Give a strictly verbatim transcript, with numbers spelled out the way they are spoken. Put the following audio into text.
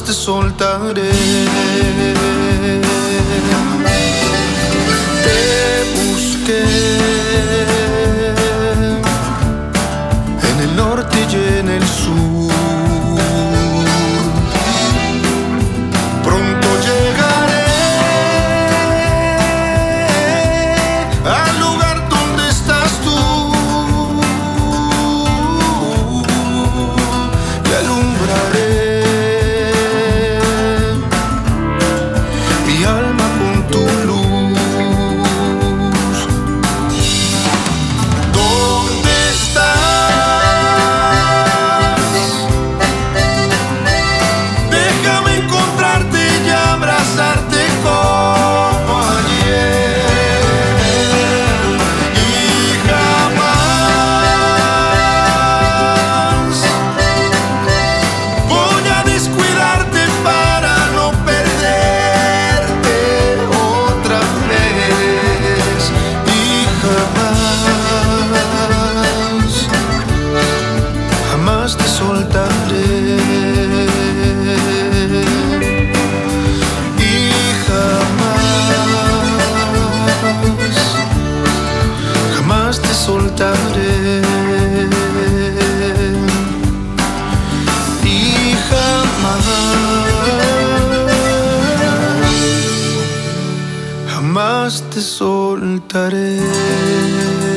jamás te soltaré. Te busqué en el norte y en el sur. Pronto llegaré al lugar donde estás tú y alumbraré mi alma con tu luz. ¿Dónde estás? Déjame encontrarte y abrazarte como ayer, y jamás voy a descuidarte para no perderte otra vez, y jamás, jamás te soltaré. Y jamás, jamás te soltaré. Y jamás, jamás te soltaré.